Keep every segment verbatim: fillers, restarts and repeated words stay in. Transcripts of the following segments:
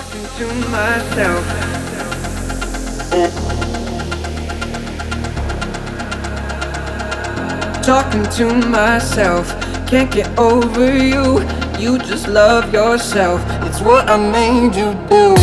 Talking to myself. Talking to myself. Can't get over you. You just love yourself. It's what I made you do.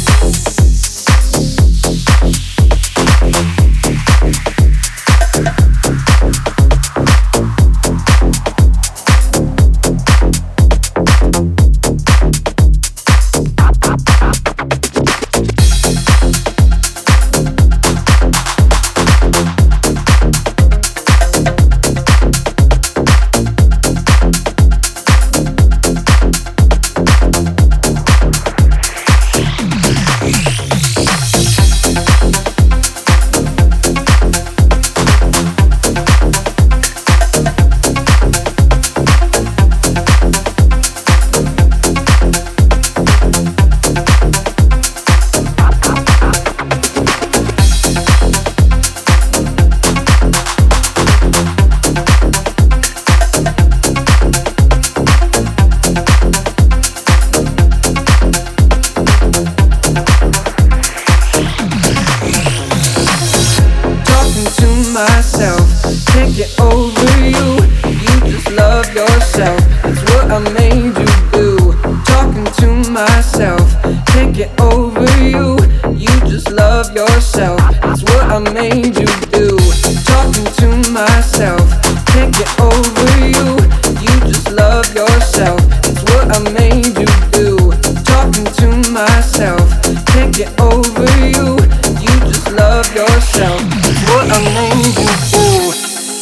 Myself, can't get over you. You just love yourself. It's what I made you do. Talking to myself, can't get over you. You just love yourself. It's what I made you do. Talking to myself, can't get over you. You just love yourself. It's what I made you do. Talking to myself, can't get over you. You just love yourself. It's what I made you do.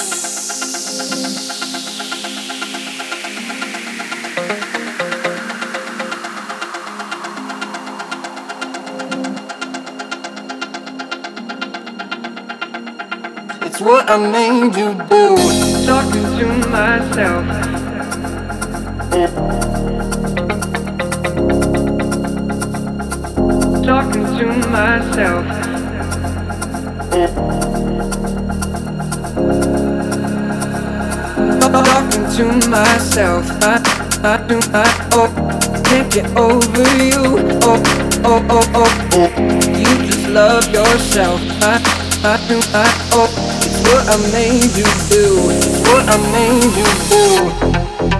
It's what I made you do. Talking to myself. Talking to myself. Talking to myself. I, I, I, oh, can't get over you. Oh, oh, oh, oh, oh. You just love yourself. I, I, I, oh. It's what I made you do. It's what I made you do.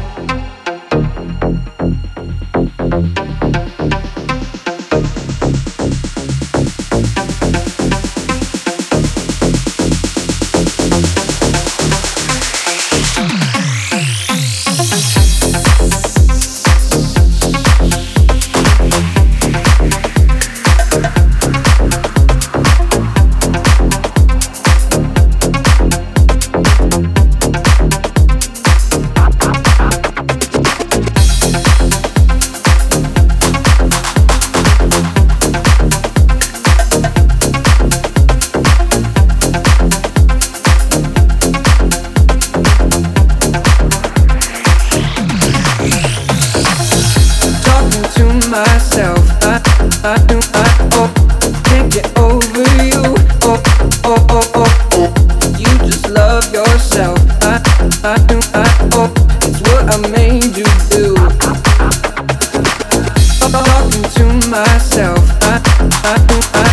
Myself, I, I, I, oh, can't get over you. Oh, oh, oh, oh, oh. You just love yourself. I, I, I, oh, it's what I made you do. Talking to myself. I, I, I.